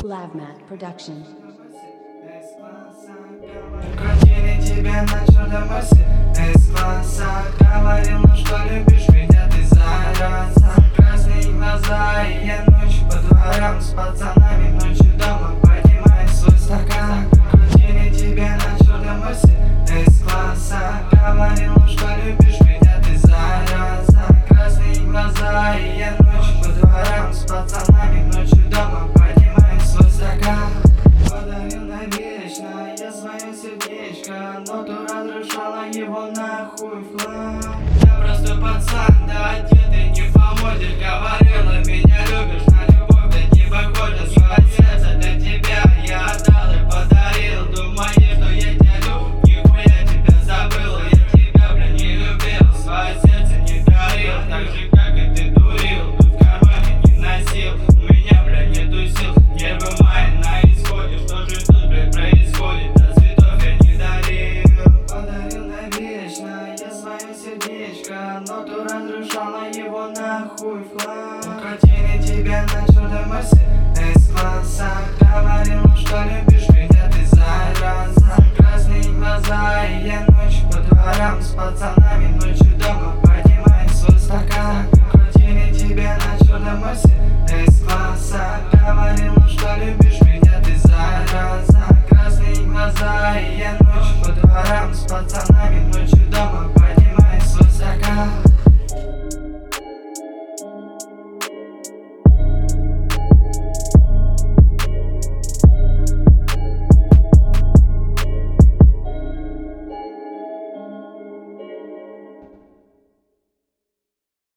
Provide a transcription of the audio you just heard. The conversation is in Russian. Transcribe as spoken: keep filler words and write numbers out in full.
Lavmat Production. Крутили тебе на черном мысли из класса. Говорил, ну что любишь меня, ты зараза. Красные глаза, и я ночью по дворам с пацанами, ночью дома поднимаю свой стакан. Крутили тебе на черном мысли из класса. Говорил, ну что любишь меня, ты зараза. Красные глаза, и я ночью по дворам с пацанами, ночью дома поднимаю свой стакан. Подарил навечно я свое сердечко, но ты разрушала его нахуй в хлам. Я простой пацан, да одетый не по моде. Говорила, меня любишь, на любовь ты не похожа. Свое сердце для тебя я отдал и подарил. Думаешь, что я тебя люблю, нихуя тебя забыл. Я тебя, бля, не любил, свое сердце не дарил. Так же, как и ты дурил, ты в кармане не носил. У меня, бля, нету сил, нервы мои на исходе. Что же тут, бля, происходит? До цветов я не дарил. Подарил навечно я свое сердечко, но ты разрушала его нахуй в хлам. Укатили тебя на черной мысли из класса. Говорил, ну что любишь меня, ты зараза. Красные глаза, и я ночью по дворам с пацанами, ночью дома поднимаю свой стакан.